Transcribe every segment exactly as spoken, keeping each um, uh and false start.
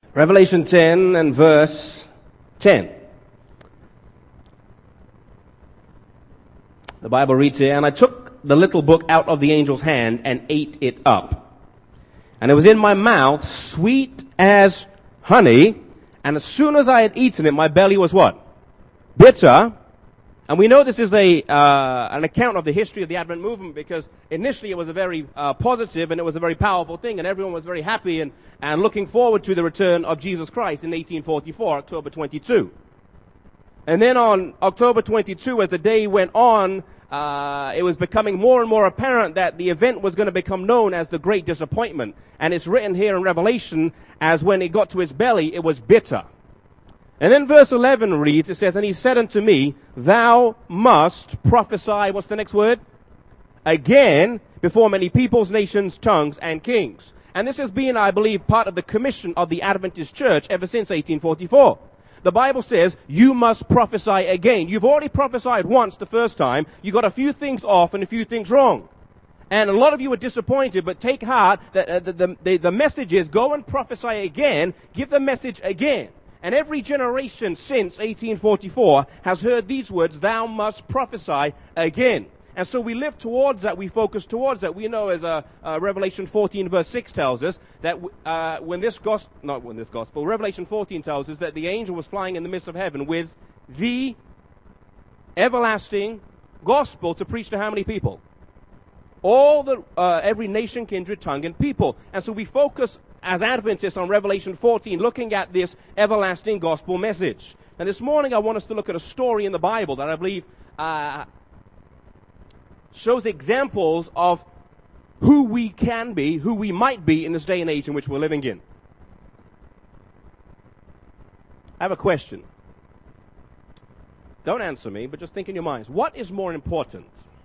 Revelation ten and verse ten. The Bible reads here, "And I took the little book out of the angel's hand and ate it up. And it was in my mouth sweet as honey. And as soon as I had eaten it, my belly was" what? "Bitter." And we know this is a uh, an account of the history of the Advent movement, because initially it was a very uh, positive and it was a very powerful thing, and everyone was very happy and, and looking forward to the return of Jesus Christ in eighteen forty-four, October twenty-second. And then on October twenty-second, as the day went on, uh, it was becoming more and more apparent that the event was going to become known as the Great Disappointment. And it's written here in Revelation as when it got to his belly, it was bitter. And then verse eleven reads, it says, "And he said unto me, Thou must prophesy," what's the next word? "Again, before many peoples, nations, tongues, and kings." And this has been, I believe, part of the commission of the Adventist Church ever since eighteen forty-four. The Bible says, you must prophesy again. You've already prophesied once the first time. You got a few things off and a few things wrong. And a lot of you are disappointed, but take heart that uh, the, the, the, the message is, go and prophesy again, give the message again. And every generation since eighteen forty-four has heard these words, "Thou must prophesy again." And so we live towards that, we focus towards that. We know, as uh, uh, Revelation fourteen verse six tells us, that uh, when this gospel, not when this gospel, Revelation fourteen tells us that the angel was flying in the midst of heaven with the everlasting gospel to preach to how many people? All the, uh, every nation, kindred, tongue, and people. And so we focus as Adventists on Revelation fourteen, looking at this everlasting gospel message. And this morning I want us to look at a story in the Bible that I believe uh, shows examples of who we can be, who we might be in this day and age in which we're living in. I have a question. Don't answer me, but just think in your minds. What is more important?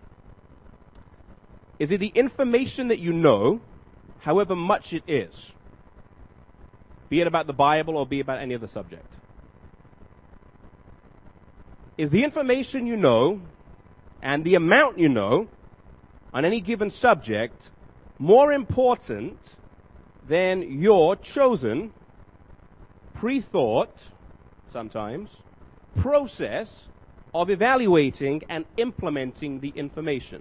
Is it the information that you know, however much it is? Be it about the Bible or be it about any other subject. Is the information you know and the amount you know on any given subject more important than your chosen, pre-thought, sometimes, process of evaluating and implementing the information?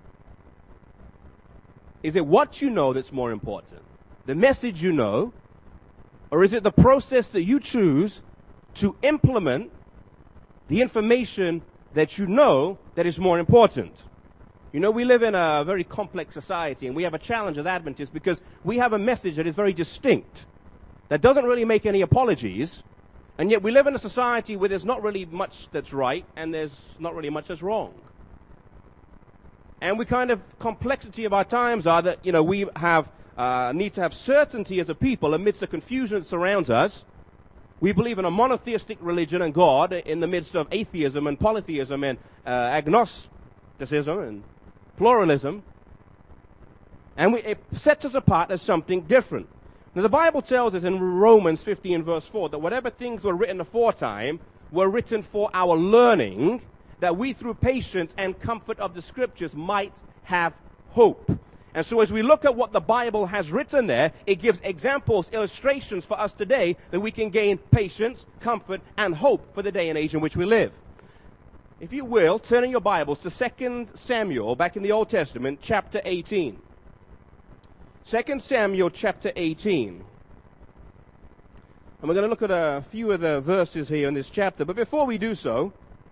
Is it what you know that's more important? The message you know? Or is it the process that you choose to implement the information that you know that is more important? You know, we live in a very complex society, and we have a challenge as Adventists because we have a message that is very distinct, that doesn't really make any apologies, and yet we live in a society where there's not really much that's right, and there's not really much that's wrong. And we kind of, complexity of our times are that, you know, we have Uh, need to have certainty as a people amidst the confusion that surrounds us. We believe in a monotheistic religion and God in the midst of atheism and polytheism and uh, agnosticism and pluralism. And we, it sets us apart as something different. Now the Bible tells us in Romans fifteen verse four that whatever things were written aforetime were written for our learning, that we through patience and comfort of the Scriptures might have hope. And so as we look at what the Bible has written there, it gives examples, illustrations for us today that we can gain patience, comfort, and hope for the day and age in which we live. If you will, turn in your Bibles to Second Samuel, back in the Old Testament, chapter eighteen. Second Samuel, chapter eighteen. And we're going to look at a few of the verses here in this chapter. But before we do so,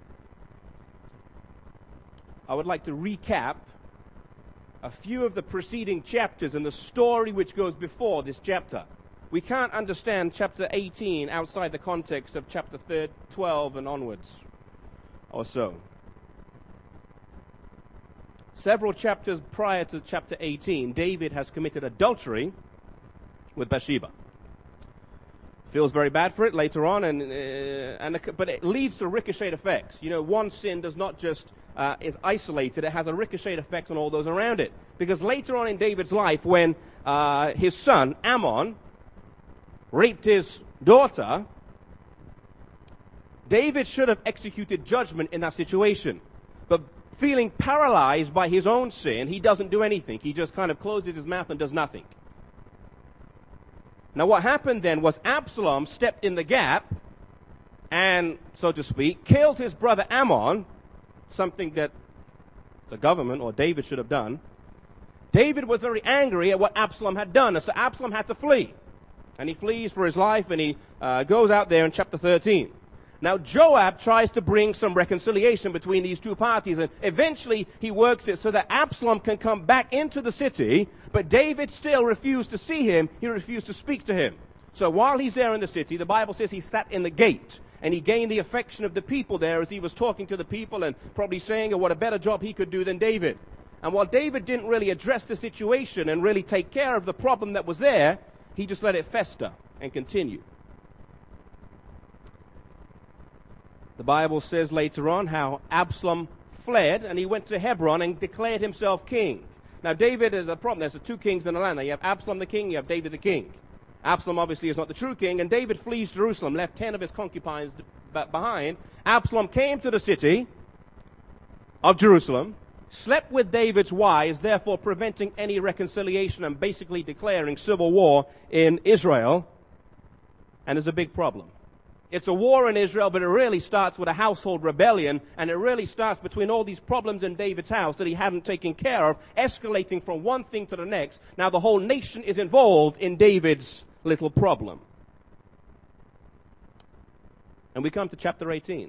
I would like to recap a few of the preceding chapters and the story which goes before this chapter. We can't understand chapter eighteen outside the context of chapter twelve and onwards, or so. Several chapters prior to chapter eighteen, David has committed adultery with Bathsheba. Feels very bad for it later on, and uh, and but it leads to ricochet effects. You know, one sin does not just uh, is isolated; it has a ricochet effect on all those around it. Because later on in David's life, when uh, his son Ammon raped his daughter, David should have executed judgment in that situation, but feeling paralyzed by his own sin, he doesn't do anything. He just kind of closes his mouth and does nothing. Now what happened then was Absalom stepped in the gap and, so to speak, killed his brother Ammon, something that the government or David should have done. David was very angry at what Absalom had done, and so Absalom had to flee. And he flees for his life, and he uh, goes out there in chapter thirteen. Now Joab tries to bring some reconciliation between these two parties, and eventually he works it so that Absalom can come back into the city, but David still refused to see him. He refused to speak to him. So while he's there in the city, the Bible says he sat in the gate, and he gained the affection of the people there as he was talking to the people and probably saying oh, what a better job he could do than David. And while David didn't really address the situation and really take care of the problem that was there, he just let it fester and continue. The Bible says later on how Absalom fled and he went to Hebron and declared himself king. Now David is a problem. There's the two kings in the land. Now you have Absalom the king, you have David the king. Absalom obviously is not the true king, and David flees Jerusalem, left ten of his concubines behind. Absalom came to the city of Jerusalem, slept with David's wives, therefore preventing any reconciliation and basically declaring civil war in Israel. And there's a big problem. It's a war in Israel, but it really starts with a household rebellion, and it really starts between all these problems in David's house that he hadn't taken care of, escalating from one thing to the next. Now the whole nation is involved in David's little problem. And we come to chapter eighteen.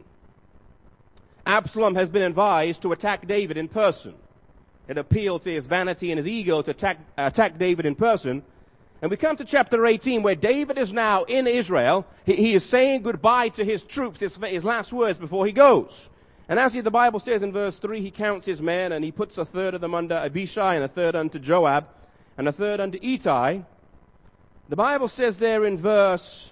Absalom has been advised to attack David in person. It appealed to his vanity and his ego to attack, attack David in person. And we come to chapter eighteen, where David is now in Israel. He, he is saying goodbye to his troops, his, his last words before he goes. And as the Bible says in verse three, he counts his men, and he puts a third of them under Abishai, and a third under Joab, and a third under Ittai. The Bible says there in verse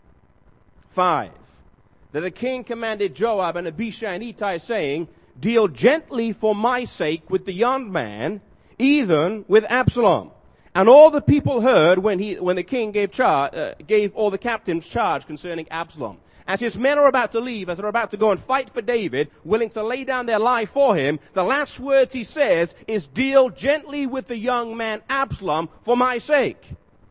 five, that the king commanded Joab and Abishai and Ittai, saying, deal gently for my sake with the young man, even with Absalom. And all the people heard when he, when the king gave charge, uh, gave all the captains charge concerning Absalom. As his men are about to leave, as they're about to go and fight for David, willing to lay down their life for him, the last words he says is, deal gently with the young man Absalom for my sake.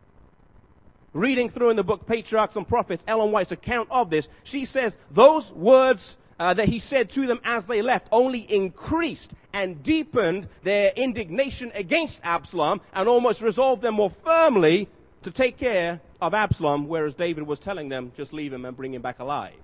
Reading through in the book Patriarchs and Prophets, Ellen White's account of this, she says those words uh, that he said to them as they left only increased and deepened their indignation against Absalom and almost resolved them more firmly to take care of Absalom, whereas David was telling them, just leave him and bring him back alive.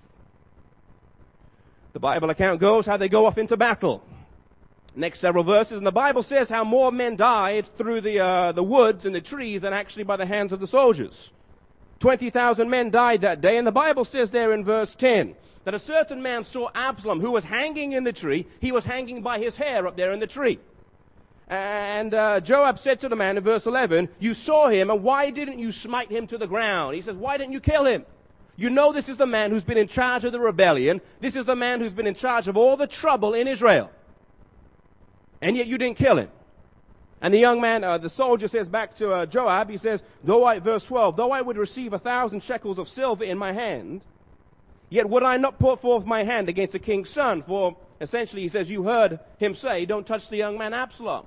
The Bible account goes how they go off into battle. Next several verses, and the Bible says how more men died through the uh, the woods and the trees than actually by the hands of the soldiers. twenty thousand men died that day, and the Bible says there in verse ten that a certain man saw Absalom, who was hanging in the tree. He was hanging by his hair up there in the tree. And uh, Joab said to the man in verse eleven, you saw him, and why didn't you smite him to the ground? He says, why didn't you kill him? You know this is the man who's been in charge of the rebellion. This is the man who's been in charge of all the trouble in Israel. And yet you didn't kill him. And the young man, uh, the soldier says back to uh, Joab, he says, though I, verse twelve, though I would receive a thousand shekels of silver in my hand, yet would I not put forth my hand against the king's son. For essentially he says, you heard him say, don't touch the young man Absalom.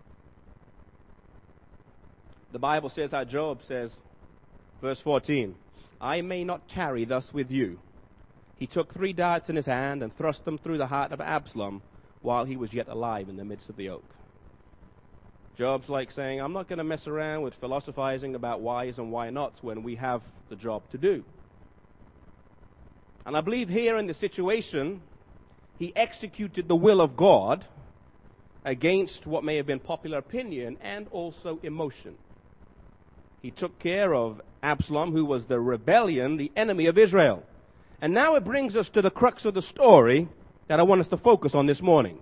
The Bible says how Job says, verse fourteen, I may not tarry thus with you. He took three darts in his hand and thrust them through the heart of Absalom while he was yet alive in the midst of the oak. Job's like saying, I'm not going to mess around with philosophizing about whys and why nots when we have the job to do. And I believe here in the situation, he executed the will of God against what may have been popular opinion and also emotion. He took care of Absalom, who was the rebellion, the enemy of Israel. And now it brings us to the crux of the story that I want us to focus on this morning.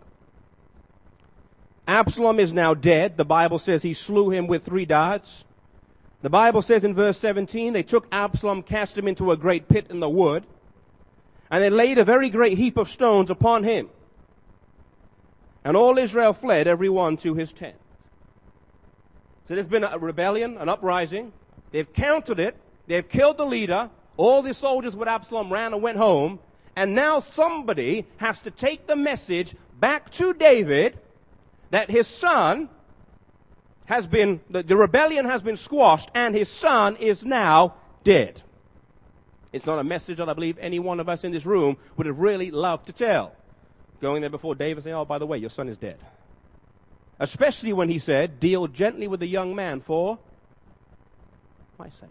Absalom is now dead. The Bible says he slew him with three darts. The Bible says in verse seventeen, they took Absalom, cast him into a great pit in the wood, and they laid a very great heap of stones upon him. And all Israel fled, every one to his tent. So there's been a rebellion, an uprising. They've countered it. They've killed the leader. All the soldiers with Absalom ran and went home. And now somebody has to take the message back to David that his son has been, the, the rebellion has been squashed, and his son is now dead. It's not a message that I believe any one of us in this room would have really loved to tell. Going there before David saying, oh, by the way, your son is dead. Especially when he said, deal gently with the young man for my sake.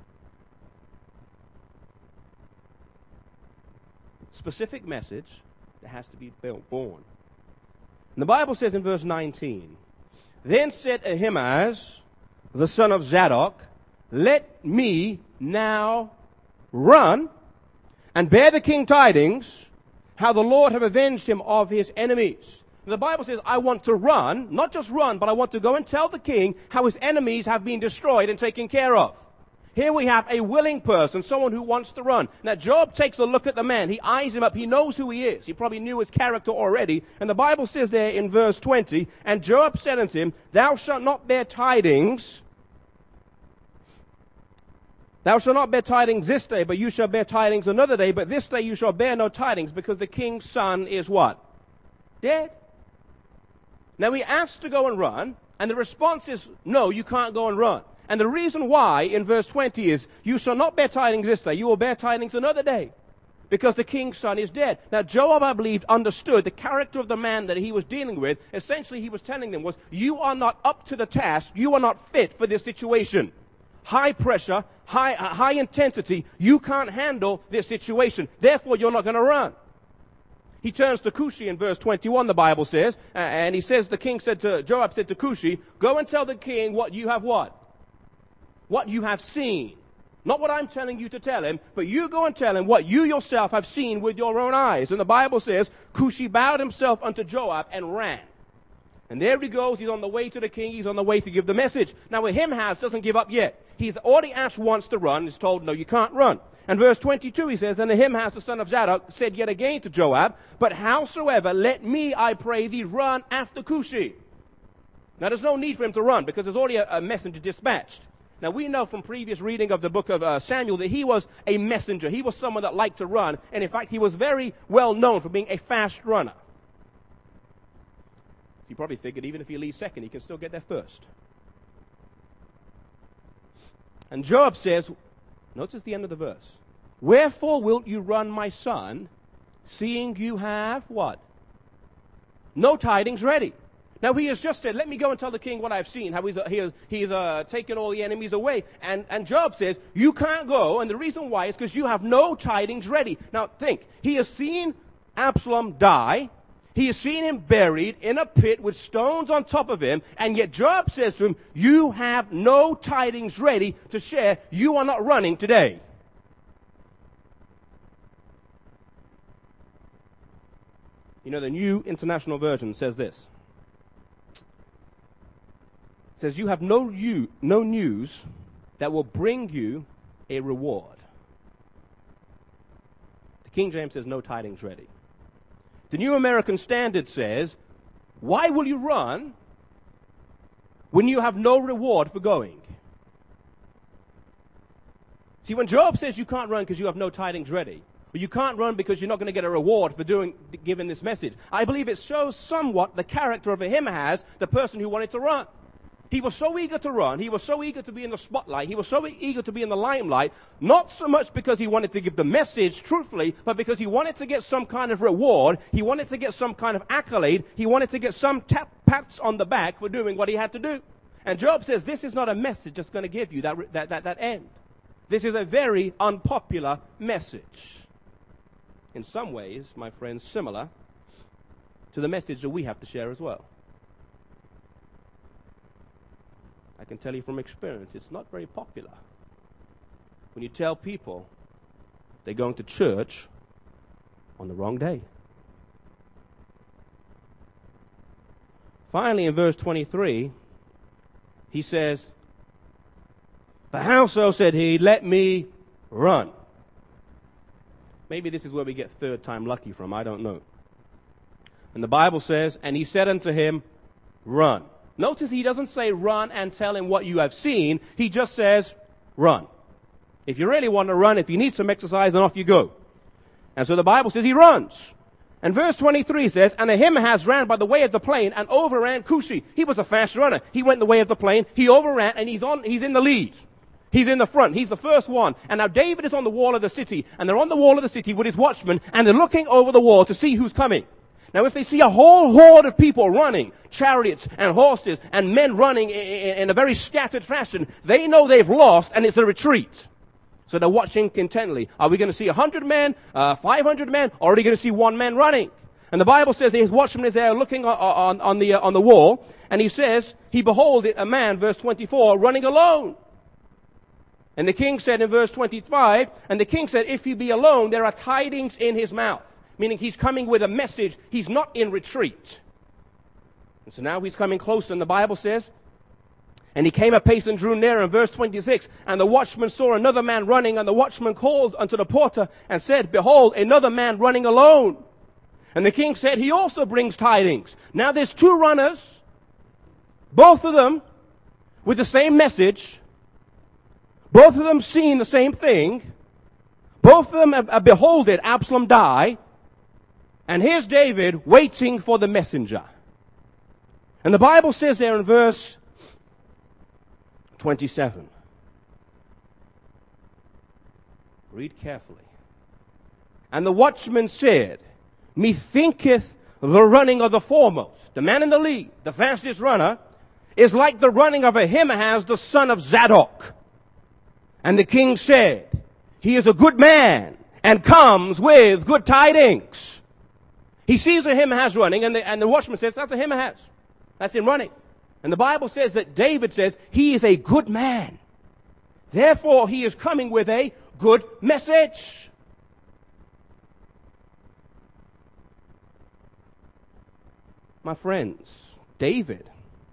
Specific message that has to be born. And the Bible says in verse nineteen, then said Ahimaaz, the son of Zadok, let me now run and bear the king tidings, how the Lord have avenged him of his enemies. The Bible says, I want to run, not just run, but I want to go and tell the king how his enemies have been destroyed and taken care of. Here we have a willing person, someone who wants to run. Now Joab takes a look at the man. He eyes him up. He knows who he is. He probably knew his character already. And the Bible says there in verse twenty, and Joab said unto him, thou shalt not bear tidings. Thou shalt not bear tidings this day, but you shall bear tidings another day. But this day you shall bear no tidings, because the king's son is what? Dead. Now he asks to go and run, and the response is, no, you can't go and run. And the reason why in verse twenty is, you shall not bear tidings this day, you will bear tidings another day, because the king's son is dead. Now Joab, I believe, understood the character of the man that he was dealing with. Essentially, he was telling them was, you are not up to the task, you are not fit for this situation. High pressure, high, uh, high intensity, you can't handle this situation. Therefore, you're not going to run. He turns to Cushi in verse twenty-one, the Bible says, uh, and he says, the king said to, Joab said to Cushi, go and tell the king what you have what? What you have seen. Not what I'm telling you to tell him, but you go and tell him what you yourself have seen with your own eyes. And the Bible says, Cushi bowed himself unto Joab and ran. And there he goes, he's on the way to the king, he's on the way to give the message. Now Ahimaaz doesn't give up yet. He's already asked once to run, he's told, no, you can't run. And verse twenty-two, he says, and Ahimaaz the son of Zadok said yet again to Joab, but howsoever, let me, I pray thee, run after Cushi. Now there's no need for him to run, because there's already a, a messenger dispatched. Now we know from previous reading of the book of uh, Samuel that he was a messenger. He was someone that liked to run, and in fact he was very well known for being a fast runner. He probably figured even if he leaves second, he can still get there first. And Joab says, notice the end of the verse, wherefore wilt you run, my son, seeing you have what? No tidings ready. Now he has just said, let me go and tell the king what I've seen, how he's, uh, he has, he's uh, taken all the enemies away. And, and Joab says, you can't go, and the reason why is because you have no tidings ready. Now think, he has seen Absalom die, he has seen him buried in a pit with stones on top of him, and yet Joab says to him, you have no tidings ready to share, you are not running today. You know, the New International Version says this. It says, you have no, you, no news that will bring you a reward. The King James says, no tidings ready. The New American Standard says, why will you run when you have no reward for going? See, when Joab says you can't run because you have no tidings ready, or you can't run because you're not going to get a reward for doing, giving this message, I believe it shows somewhat the character of Ahimaaz, the person who wanted to run. He was so eager to run, he was so eager to be in the spotlight, he was so eager to be in the limelight, not so much because he wanted to give the message truthfully, but because he wanted to get some kind of reward, he wanted to get some kind of accolade, he wanted to get some tap, pats on the back for doing what he had to do. And Job says, this is not a message that's going to give you that, that, that, that end. This is a very unpopular message. In some ways, my friends, similar to the message that we have to share as well. I can tell you from experience, it's not very popular when you tell people they're going to church on the wrong day. Finally, in verse twenty-three, he says, but how so, said he, let me run. Maybe this is where we get third time lucky from, I don't know. And the Bible says, and he said unto him, run. Notice he doesn't say run and tell him what you have seen. He just says run. If you really want to run, if you need some exercise, then off you go. And so the Bible says he runs. And verse twenty-three says, and Ahimaaz ran by the way of the plain and overran Cushi. He was a fast runner. He went the way of the plain. He overran, and he's on. He's in the lead. He's in the front. He's the first one. And now David is on the wall of the city, and they're on the wall of the city with his watchmen, and they're looking over the wall to see who's coming. Now, if they see a whole horde of people running, chariots and horses and men running in a very scattered fashion, they know they've lost, and it's a retreat. So they're watching intently. Are we going to see a hundred men, uh, five hundred men, or are we going to see one man running? And the Bible says that his watchman is there looking on, on, on the uh, on the wall, and he says, he beholded a man, verse twenty-four, running alone. And the king said in verse twenty-five, and the king said, if he be alone, there are tidings in his mouth. Meaning he's coming with a message. He's not in retreat. And so now he's coming closer, and the Bible says, and he came a pace and drew near, in verse twenty-six, and the watchman saw another man running, and the watchman called unto the porter and said, behold, another man running alone. And the king said, he also brings tidings. Now there's two runners, both of them with the same message, both of them seeing the same thing, both of them have, have beholded Absalom die, and here's David waiting for the messenger. And the Bible says there in verse twenty-seven. Read carefully. And the watchman said, methinketh the running of the foremost, the man in the lead, the fastest runner, is like the running of Ahimaaz, the son of Zadok. And the king said, he is a good man and comes with good tidings. He sees Ahimaaz running, and the, and the watchman says, that's Ahimaaz. That's him running. And the Bible says that David says, he is a good man. Therefore, he is coming with a good message. My friends, David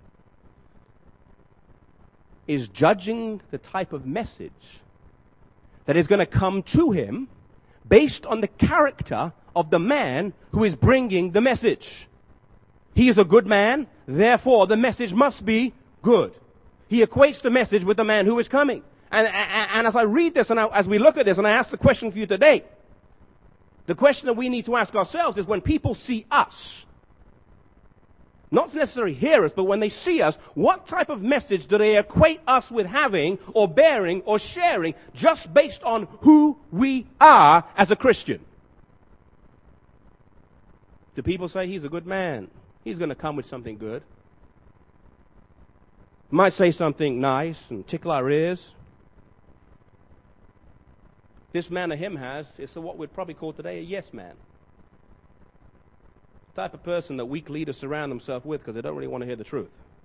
is judging the type of message that is going to come to him based on the character of the man who is bringing the message. He is a good man, therefore the message must be good. He equates the message with the man who is coming. And, and, and as I read this, and I, as we look at this, and I ask the question for you today, the question that we need to ask ourselves is, when people see us, not necessarily hear us, but when they see us, what type of message do they equate us with having or bearing or sharing just based on who we are as a Christian? Do people say, he's a good man? He's going to come with something good. He might say something nice and tickle our ears. This man Ahimaaz is what we'd probably call today a yes man. The type of person that weak leaders surround themselves with because they don't really want to hear the truth.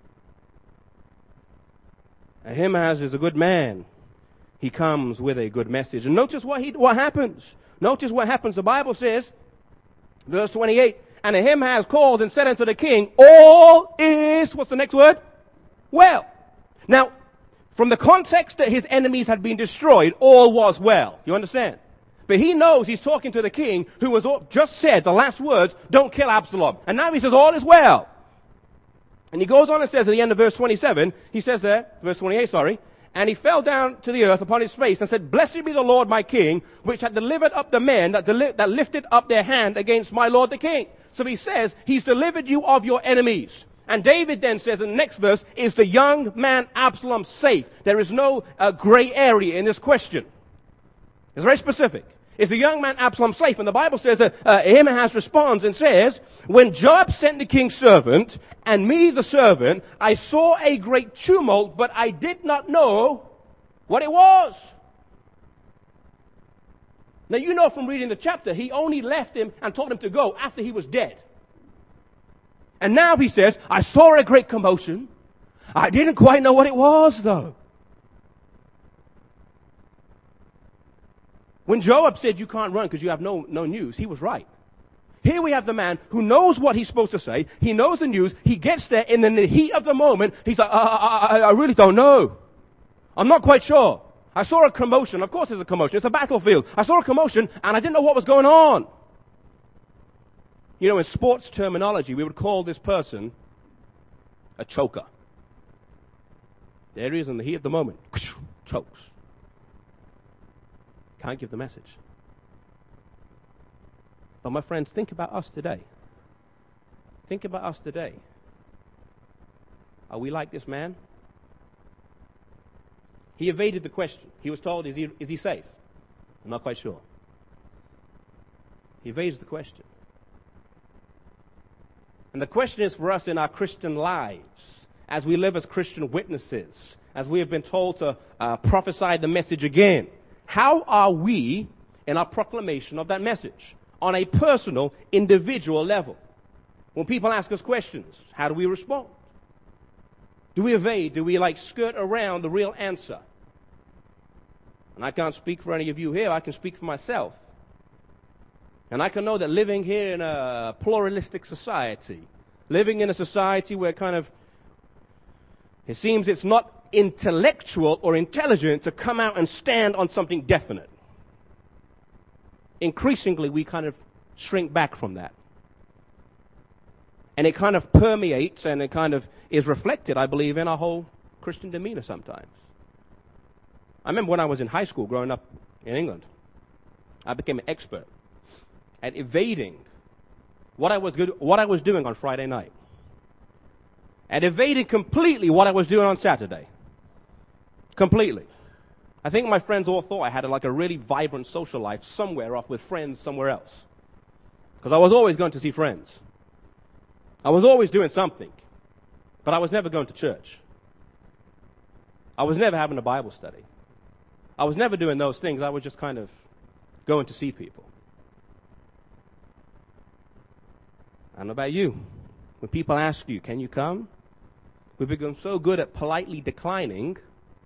Ahimaaz is a good man. He comes with a good message. And notice what he what happens. Notice what happens. The Bible says, verse twenty-eight, and Ahimaaz called and said unto the king, all is, what's the next word? Well. Now, from the context that his enemies had been destroyed, all was well. You understand? But he knows he's talking to the king who has just said the last words, don't kill Absalom. And now he says, all is well. And he goes on and says at the end of verse twenty-seven, he says there, verse twenty-eight, sorry, and he fell down to the earth upon his face and said, blessed be the Lord my king, which had delivered up the men that, deli- that lifted up their hand against my lord the king. So he says, he's delivered you of your enemies. And David then says in the next verse, is the young man Absalom safe? There is no uh, gray area in this question. It's very specific. Is the young man Absalom safe? And the Bible says that uh, Ahimaaz responds and says, when Joab sent the king's servant, and me the servant, I saw a great tumult, but I did not know what it was. Now you know from reading the chapter, he only left him and told him to go after he was dead. And now he says, I saw a great commotion. I didn't quite know what it was though. When Joab said you can't run because you have no, no news, he was right. Here we have the man who knows what he's supposed to say. He knows the news. He gets there, and in the heat of the moment, he's like, I, I, I really don't know. I'm not quite sure. I saw a commotion. Of course there's a commotion. It's a battlefield. I saw a commotion, and I didn't know what was going on. You know, in sports terminology, we would call this person a choker. There he is in the heat of the moment. Chokes. Can't give the message. But my friends, think about us today. Think about us today. Are we like this man? He evaded the question. He was told, is he, is he safe? I'm not quite sure. He evades the question. And the question is for us in our Christian lives, as we live as Christian witnesses, as we have been told to uh, prophesy the message again, how are we in our proclamation of that message on a personal, individual level? When people ask us questions, how do we respond? Do we evade? Do we like skirt around the real answer? And I can't speak for any of you here. I can speak for myself. And I can know that living here in a pluralistic society, living in a society where kind of it seems it's not intellectual or intelligent to come out and stand on something definite. Increasingly, we kind of shrink back from that. And it kind of permeates and it kind of is reflected, I believe, in our whole Christian demeanor sometimes. I remember when I was in high school growing up in England, I became an expert at evading what I was good, what I was doing on Friday night. At evading completely what I was doing on Saturday. Completely. I think my friends all thought I had like a really vibrant social life somewhere off with friends somewhere else. Because I was always going to see friends. I was always doing something. But I was never going to church. I was never having a Bible study. I was never doing those things. I was just kind of going to see people. I don't know about you. When people ask you, can you come? We've become so good at politely declining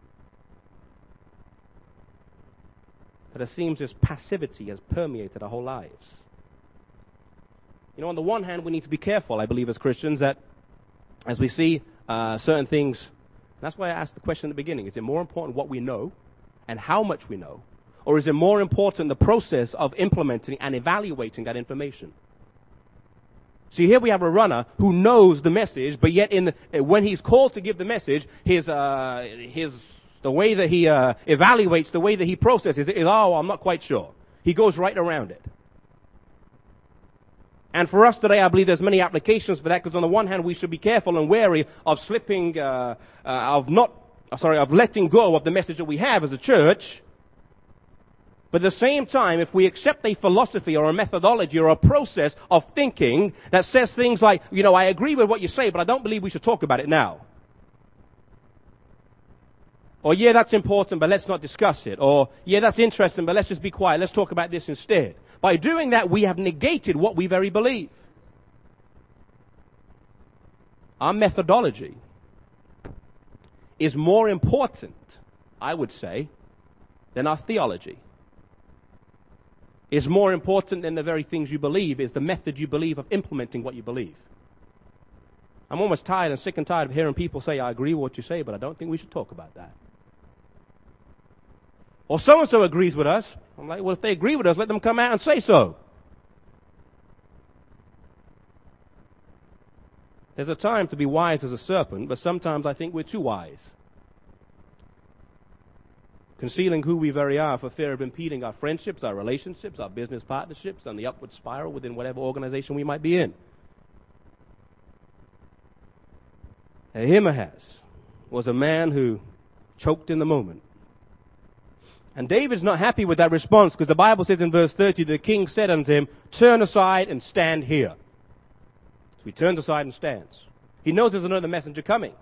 that it seems this passivity has permeated our whole lives. You know, on the one hand, we need to be careful, I believe, as Christians, that as we see uh, certain things, that's why I asked the question in the beginning, is it more important what we know and how much we know, or is it more important the process of implementing and evaluating that information? See, here we have a runner who knows the message, but yet in the, when he's called to give the message, his uh, his the way that he uh, evaluates, the way that he processes it is, oh, I'm not quite sure. He goes right around it. And for us today, I believe there's many applications for that, because on the one hand, we should be careful and wary of slipping, uh, uh, of not, sorry, of letting go of the message that we have as a church. But at the same time, if we accept a philosophy or a methodology or a process of thinking that says things like, you know, I agree with what you say, but I don't believe we should talk about it now. Or, yeah, that's important, but let's not discuss it. Or, yeah, that's interesting, but let's just be quiet. Let's talk about this instead. By doing that, we have negated what we very believe. Our methodology is more important, I would say, than our theology. Is more important than the very things you believe, is the method you believe of implementing what you believe. I'm almost tired and sick and tired of hearing people say, I agree with what you say, but I don't think we should talk about that. Or so-and-so agrees with us. I'm like, well, if they agree with us, let them come out and say so. There's a time to be wise as a serpent, but sometimes I think we're too wise. Concealing who we very are for fear of impeding our friendships, our relationships, our business partnerships, and the upward spiral within whatever organization we might be in. Ahimaaz was a man who choked in the moment. And David's not happy with that response, because the Bible says in verse thirty, the king said unto him, turn aside and stand here. So he turns aside and stands. He knows there's another messenger coming.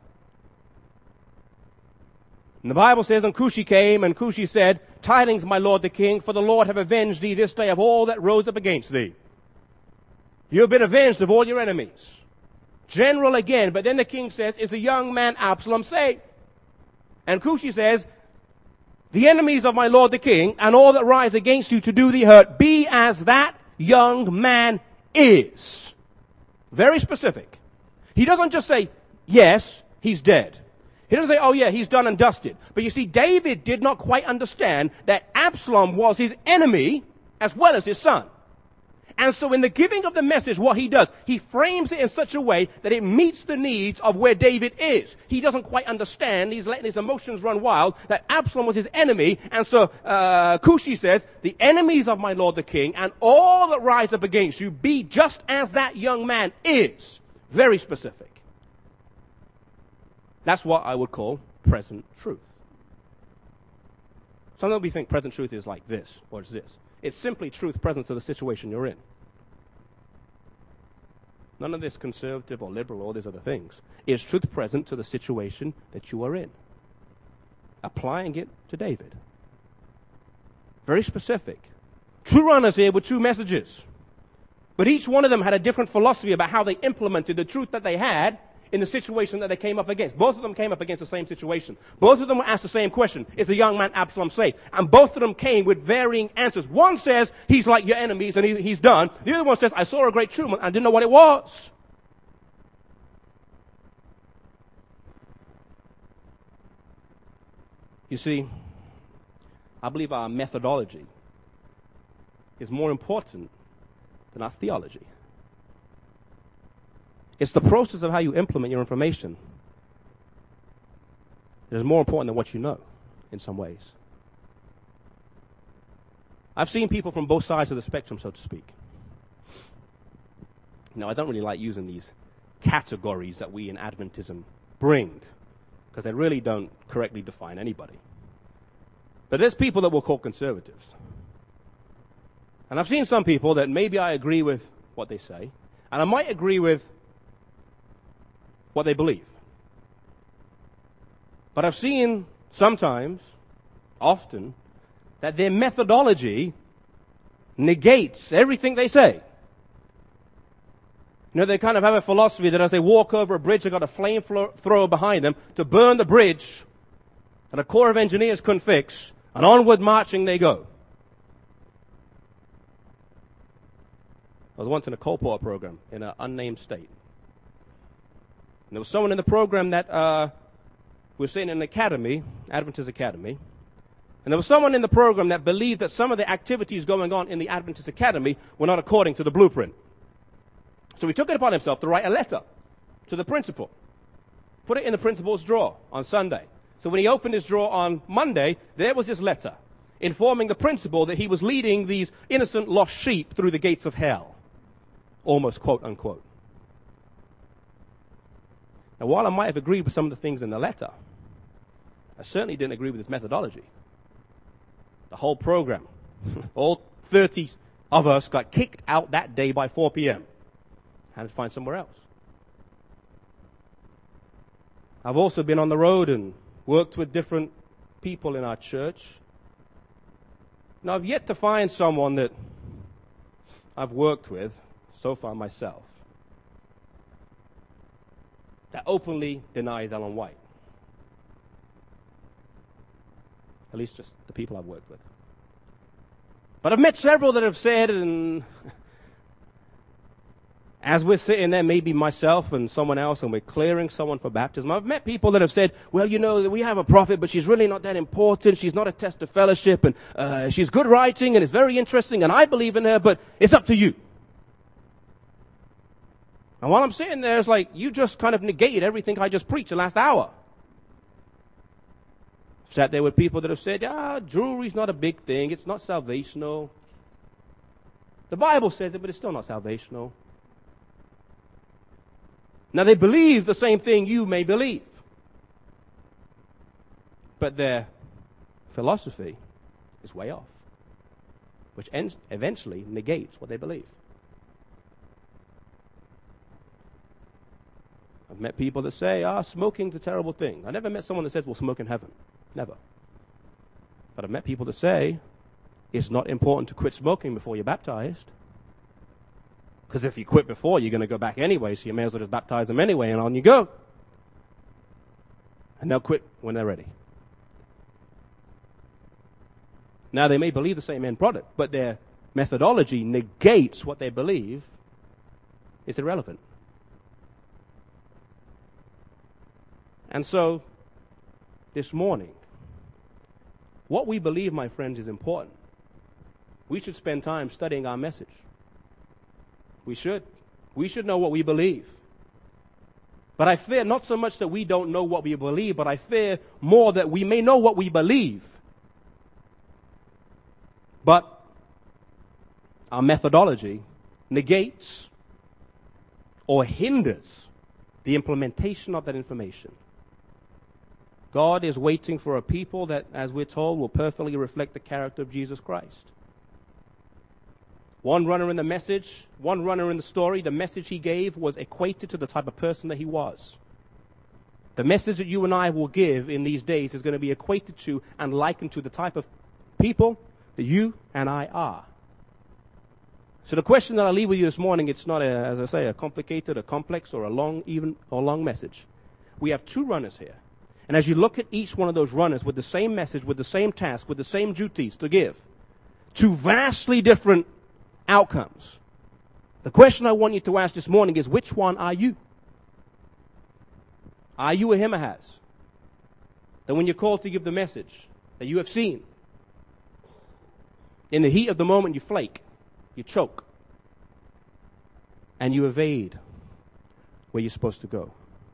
And the Bible says, and Cushi came, and Cushi said, tidings, my lord the king, for the Lord have avenged thee this day of all that rose up against thee. You have been avenged of all your enemies. General again, but then the king says, is the young man Absalom safe? And Cushi says, the enemies of my lord the king, and all that rise against you to do thee hurt, be as that young man is. Very specific. He doesn't just say, yes, he's dead. He doesn't say, oh yeah, he's done and dusted. But you see, David did not quite understand that Absalom was his enemy as well as his son. And so in the giving of the message, what he does, he frames it in such a way that it meets the needs of where David is. He doesn't quite understand. He's letting his emotions run wild, that Absalom was his enemy. And so uh, Cushi says, the enemies of my lord the king and all that rise up against you be just as that young man is. Very specific. That's what I would call present truth. Sometimes we think present truth is like this or it's this. It's simply truth present to the situation you're in. None of this conservative or liberal or all these other things. It's truth present to the situation that you are in. Applying it to David. Very specific. Two runners here with two messages. But each one of them had a different philosophy about how they implemented the truth that they had in the situation that they came up against. Both of them came up against the same situation. Both of them were asked the same question. Is the young man Absalom safe? And both of them came with varying answers. One says, he's like your enemies and he, he's done. The other one says, I saw a great tumor and I didn't know what it was. You see, I believe our methodology is more important than our theology. It's the process of how you implement your information that is more important than what you know in some ways. I've seen people from both sides of the spectrum, so to speak. Now, I don't really like using these categories that we in Adventism bring because they really don't correctly define anybody. But there's people that we'll call conservatives. And I've seen some people that maybe I agree with what they say, and I might agree with what they believe. But I've seen sometimes, often, that their methodology negates everything they say. You know, they kind of have a philosophy that as they walk over a bridge, they've got a flamethrower behind them to burn the bridge that a corps of engineers couldn't fix, and onward marching they go. I was once in a Colport program in an unnamed state. And there was someone in the program that uh, was sitting in an academy, Adventist Academy, and there was someone in the program that believed that some of the activities going on in the Adventist Academy were not according to the blueprint. So he took it upon himself to write a letter to the principal, put it in the principal's drawer on Sunday. So when he opened his drawer on Monday, there was his letter informing the principal that he was leading these innocent lost sheep through the gates of hell. Almost quote unquote. Now, while I might have agreed with some of the things in the letter, I certainly didn't agree with his methodology. The whole program, all thirty of us got kicked out that day by four p.m. Had to find somewhere else. I've also been on the road and worked with different people in our church. Now, I've yet to find someone that I've worked with so far myself that openly denies Ellen White. At least just the people I've worked with. But I've met several that have said, and as we're sitting there, maybe myself and someone else, and we're clearing someone for baptism, I've met people that have said, well, you know, we have a prophet, but she's really not that important. She's not a test of fellowship, and uh, she's good writing, and it's very interesting, and I believe in her, but it's up to you. And while I'm sitting there, it's like, you just kind of negated everything I just preached the last hour. I've sat there with people that have said, ah, jewelry's not a big thing. It's not salvational. The Bible says it, but it's still not salvational. Now, they believe the same thing you may believe. But their philosophy is way off, which ends, eventually negates what they believe. I've met people that say, ah, smoking's a terrible thing. I never met someone that says, well, smoke in heaven. Never. But I've met people that say, it's not important to quit smoking before you're baptized. Because if you quit before, you're going to go back anyway, so you may as well just baptize them anyway, and on you go. And they'll quit when they're ready. Now, they may believe the same end product, but their methodology negates what they believe. It's irrelevant. And so, this morning, what we believe, my friends, is important. We should spend time studying our message. We should. We should know what we believe. But I fear not so much that we don't know what we believe, but I fear more that we may know what we believe, but our methodology negates or hinders the implementation of that information. God is waiting for a people that, as we're told, will perfectly reflect the character of Jesus Christ. One runner in the message, one runner in the story, the message he gave was equated to the type of person that he was. The message that you and I will give in these days is going to be equated to and likened to the type of people that you and I are. So the question that I leave with you this morning, it's not, a, as I say, a complicated, a complex, or a long, even or long message. We have two runners here. And as you look at each one of those runners with the same message, with the same task, with the same duties to give, two vastly different outcomes. The question I want you to ask this morning is, which one are you? Are you a him or has? That when you're called to give the message that you have seen, in the heat of the moment you flake, you choke, and you evade where you're supposed to go?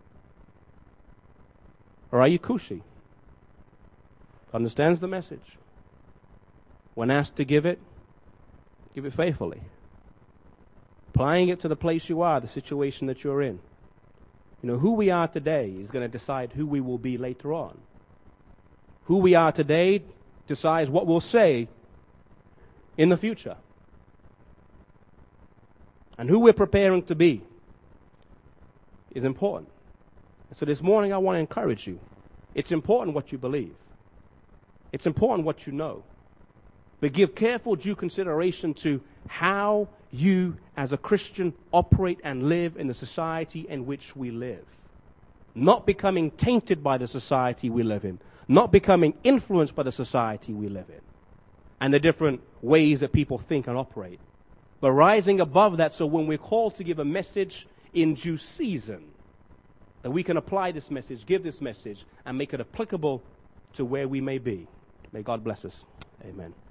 Or are you Cushi? Understands the message. When asked to give it, give it faithfully. Applying it to the place you are, the situation that you're in. You know, who we are today is going to decide who we will be later on. Who we are today decides what we'll say in the future. And who we're preparing to be is important. So this morning I want to encourage you. It's important what you believe. It's important what you know. But give careful due consideration to how you as a Christian operate and live in the society in which we live. Not becoming tainted by the society we live in. Not becoming influenced by the society we live in. And the different ways that people think and operate. But rising above that, so when we're called to give a message in due season, that we can apply this message, give this message, and make it applicable to where we may be. May God bless us. Amen.